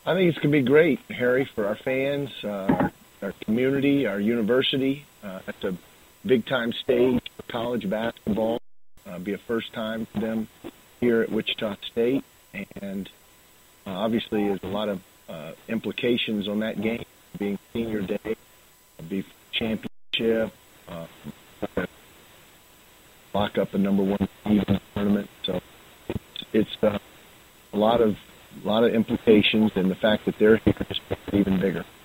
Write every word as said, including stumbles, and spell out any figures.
I think it's going to be great, Harry, for our fans, uh, our, our community, our university. Uh, it's a big-time stage for college basketball. Uh, be a first time for them here at Wichita State, and uh, obviously there's a lot of uh, implications on that game, being senior day, be championship, uh, lock up the number one seed in the tournament. So it's, it's uh, a lot of a lot of implications, and the fact that they're here is even bigger.